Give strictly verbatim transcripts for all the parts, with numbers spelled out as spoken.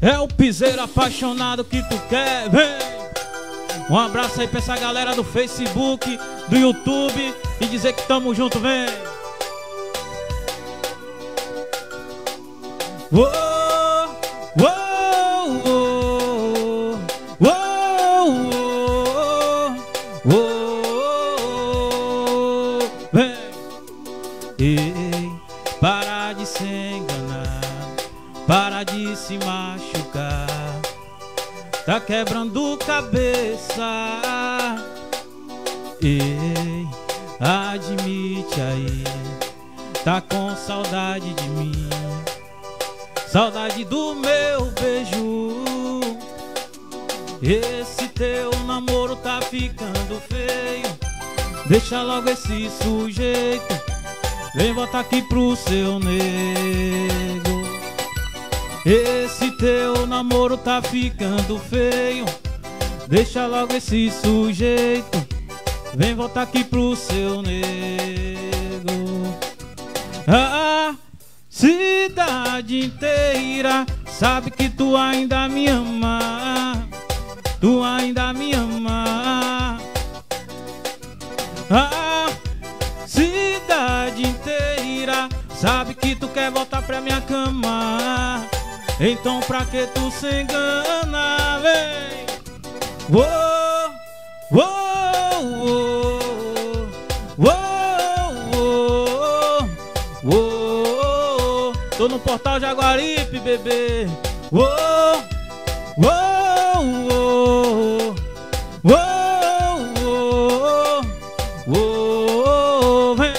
É o piseiro apaixonado que tu quer, vem. Um abraço aí pra essa galera do Facebook, do YouTube, e dizer que tamo junto, vem. Uou, uou, uou, uou, uou, vem. Ei, para de se enganar, para de se machucar, tá quebrando cabeça. Ei, admite aí, tá com saudade de mim, saudade do meu beijo. Esse teu namoro tá ficando feio, deixa logo esse sujeito, vem voltar aqui pro seu nego. Esse teu namoro tá ficando feio, deixa logo esse sujeito, vem voltar aqui pro seu nego. A cidade inteira sabe que tu ainda me ama, tu ainda me ama. A cidade inteira sabe que tu quer voltar pra minha cama, então pra que tu se engana, vem. Uou, uou, uou, uou, uou. Tô no Portal Jaguaripe, bebê. Uou, uou, uou, uou, uou, vem.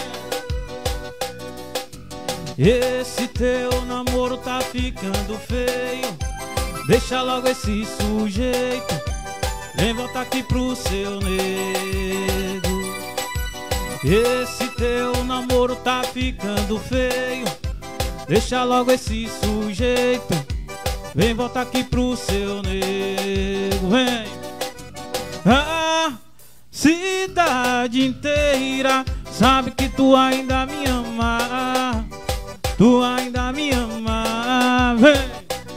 Esse teu namoro tá ficando feio, deixa logo esse sujeito, vem voltar aqui pro seu nego. Esse teu namoro tá ficando feio, deixa logo esse sujeito, vem voltar aqui pro seu nego, vem. A cidade inteira sabe que tu ainda me ama, tu ainda me ama, vem.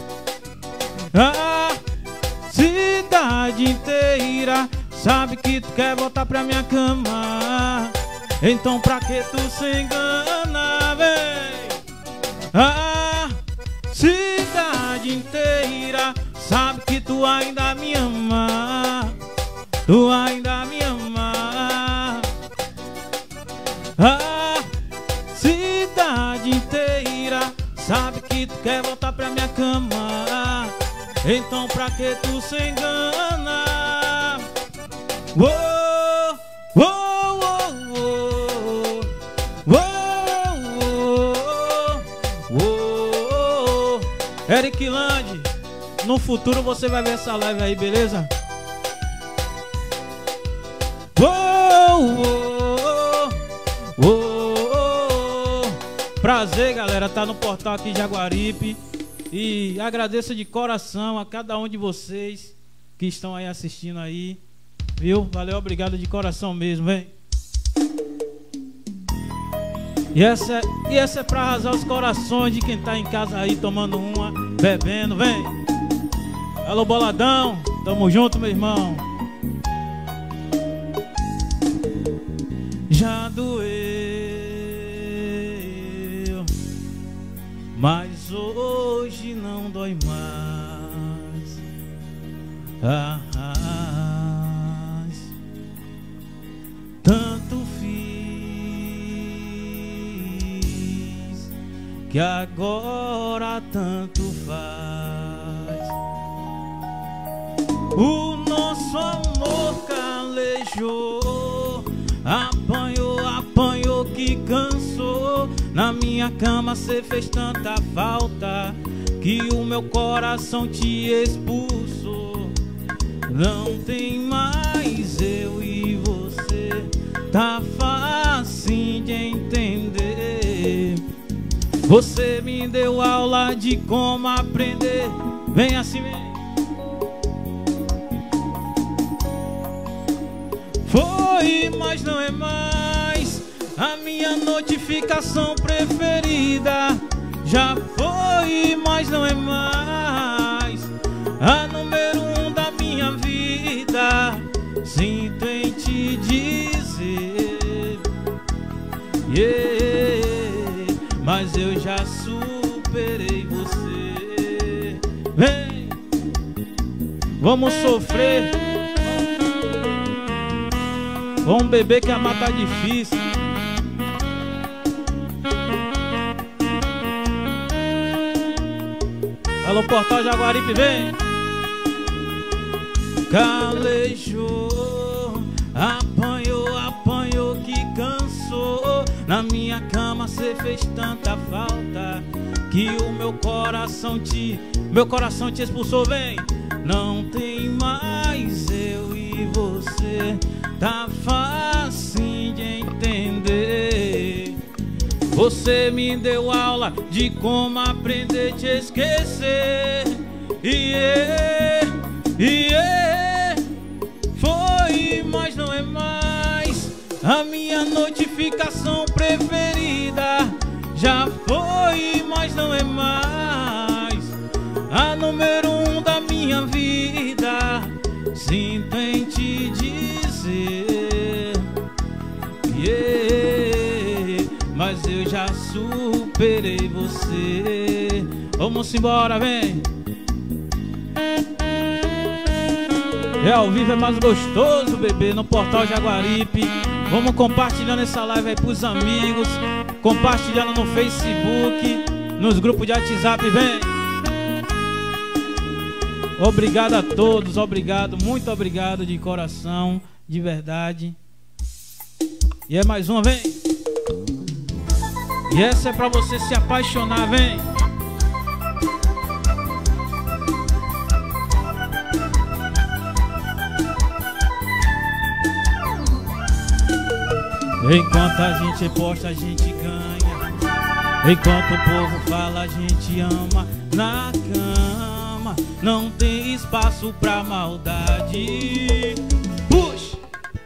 A cidade inteira sabe que tu quer voltar pra minha cama, então pra que tu se engana, vem. A cidade inteira sabe que tu ainda me ama, tu ainda me ama. A cidade inteira sabe que tu quer voltar pra minha cama, então pra que tu se engana. Uou, uou, uou, uou, uou, uou. Eric Land, no futuro você vai ver essa live aí, beleza? Uou, uou, uou. Prazer, galera, tá no Portal aqui Jaguaripe. E agradeço de coração a cada um de vocês que estão aí assistindo aí, viu? Valeu, obrigado de coração mesmo, vem. E essa, e essa é pra arrasar os corações de quem tá em casa aí tomando uma, bebendo, vem. Alô, Boladão, tamo junto, meu irmão. Já doeu, mas hoje não dói mais. Ah, ah, tanto fiz que agora tanto faz. O nosso amor calejou, apanhou, apanhou que cansou. Na minha cama cê fez tanta falta que o meu coração te expulsou. Não tem mais eu e você, tá fácil de entender. Você me deu aula de como aprender. Vem assim, vem. Foi, mas não é mais a minha notificação preferida. Já foi, mas não é mais a número um da minha vida. Sinto em te dizer, yeah, mas eu já superei você. Vem, vamos sofrer, vamos beber que amar tá difícil. Alô, Portal Jaguaripe, vem. Calejou, apanhou, apanhou que cansou. Na minha cama cê fez tanta falta que o meu coração te, meu coração te expulsou. Vem, não tem mais eu e você, tá fácil de entender. Você me deu aula de como aprender a te esquecer. Yeah, yeah, foi, mas não é mais a minha notificação preferida. Já foi, mas não é mais a número um da minha vida. Sinto em te dizer, yeah, mas eu já superei você. Vamos embora, vem. É, ao vivo é mais gostoso, bebê, no Portal Jaguaripe. Vamos compartilhando essa live aí pros amigos, compartilhando no Facebook, nos grupos de WhatsApp, vem. Obrigado a todos, obrigado, muito obrigado de coração, de verdade. E é mais uma, vem. E essa é pra você se apaixonar, vem. Enquanto a gente posta, a gente ganha. Enquanto o povo fala, a gente ama. Na cama não tem espaço pra maldade. Puxa!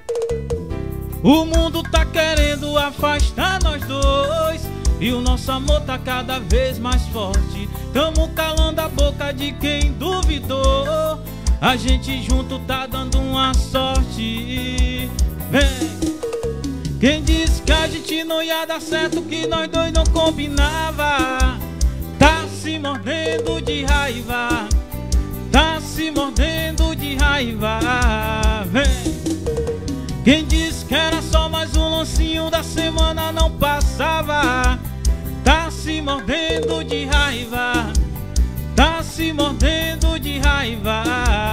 O mundo tá querendo afastar nós dois, e o nosso amor tá cada vez mais forte. Tamo calando a boca de quem duvidou. A gente junto tá dando uma sorte. Vem! Quem disse que a gente não ia dar certo, que nós dois não combinava, tá se mordendo de raiva, tá se mordendo de raiva. Vem. Quem disse que era só mais um lancinho da semana não passava, tá se mordendo de raiva, tá se mordendo de raiva.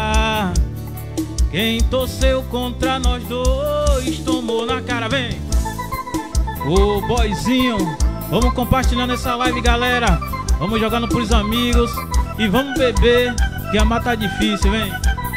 Quem torceu contra nós dois tomou na cara, vem. O boyzinho, vamos compartilhando essa live, galera. Vamos jogando pros amigos e vamos beber, que a mata tá difícil, vem.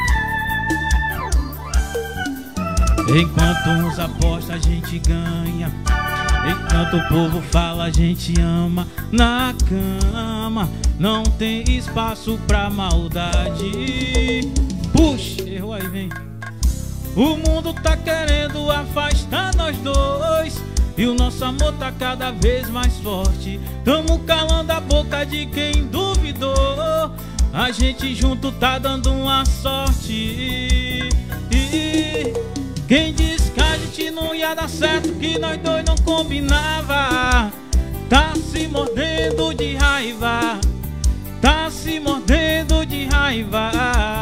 Enquanto uns apostam, a gente ganha. Enquanto o povo fala, a gente ama. Na cama não tem espaço pra maldade. Puxa, errou aí, vem. O mundo tá querendo afastar nós dois, e o nosso amor tá cada vez mais forte. Tamo calando a boca de quem duvidou. A gente junto tá dando uma sorte. E quem disse que a gente não ia dar certo, que nós dois não combinava, tá se mordendo de raiva, tá se mordendo de raiva.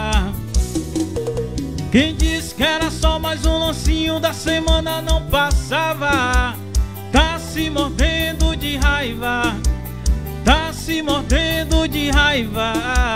Quem disse que era só mais um lancinho da semana não passava, tá se mordendo de raiva, tá se mordendo de raiva.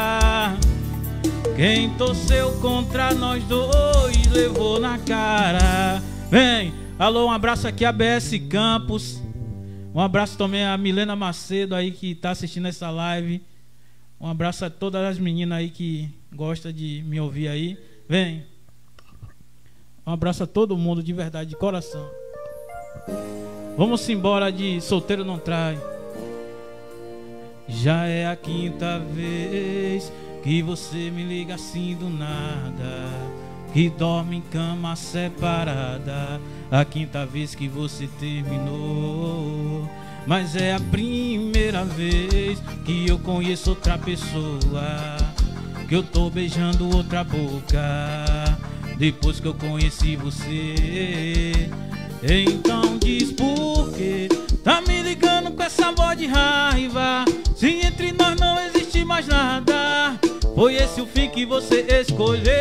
Quem torceu contra nós dois levou na cara. Vem, alô, um abraço aqui a B S Campos. Um abraço também a Milena Macedo aí que tá assistindo essa live. Um abraço a todas as meninas aí que gostam de me ouvir aí. Vem. Um abraço a todo mundo, de verdade, de coração. Vamos embora de Solteiro Não Trai. Já é a quinta vez que você me liga assim do nada, que dorme em cama separada. A quinta vez que você terminou, mas é a primeira vez que eu conheço outra pessoa que eu tô beijando outra boca depois que eu conheci você. Então diz por quê tá me ligando com essa voz de raiva, se entre nós não existe mais nada. Foi esse o fim que você escolheu.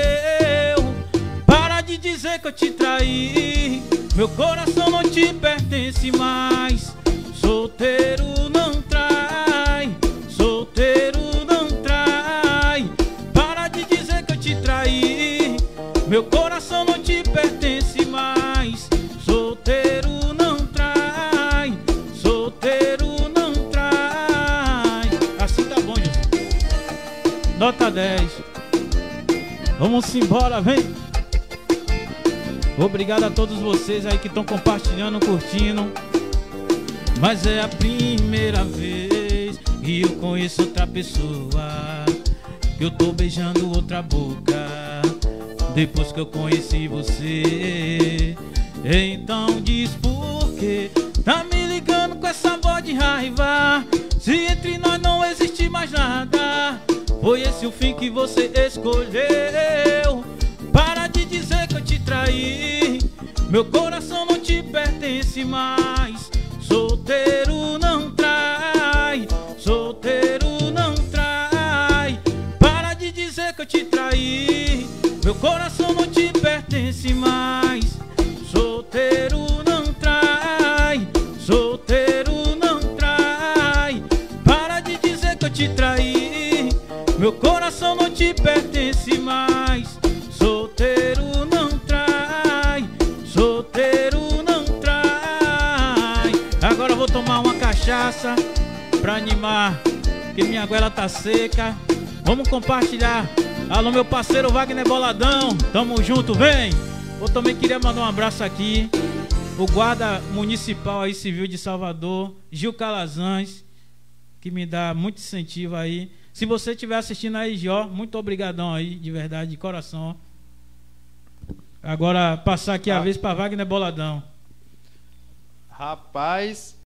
Para de dizer que eu te traí, meu coração não te pertence mais. Solteiro não trai, solteiro não trai. Para de dizer que eu te traí, meu coração não te pertence mais. Solteiro não trai, solteiro não trai. Assim tá bom, gente. Nota dez. Vamos embora, vem. Obrigado a todos vocês aí que estão compartilhando, curtindo. Mas é a primeira vez que eu conheço outra pessoa, que eu tô beijando outra boca depois que eu conheci você. Então diz por quê tá me ligando com essa voz de raiva, se entre nós não existe mais nada. Foi esse o fim que você escolheu. Para de dizer que eu te traí, meu coração não te pertence mais. Solteiro não trai, solteiro não trai. Para de dizer que eu te traí, meu coração não te pertence mais. Solteiro não trai, solteiro não trai. Para de dizer que eu te traí, meu coração não te pertence mais. Solteiro não trai, solteiro não trai. Agora eu vou tomar uma cachaça pra animar, que minha goela tá seca. Vamos compartilhar. Alô, meu parceiro Wagner Boladão, tamo junto, vem. Eu também queria mandar um abraço aqui o guarda municipal aí, civil de Salvador, Gil Calazans, que me dá muito incentivo aí. Se você estiver assistindo aí, Jó, muito obrigadão aí, de verdade, de coração. Agora passar aqui a ah. vez para Wagner Boladão. Rapaz,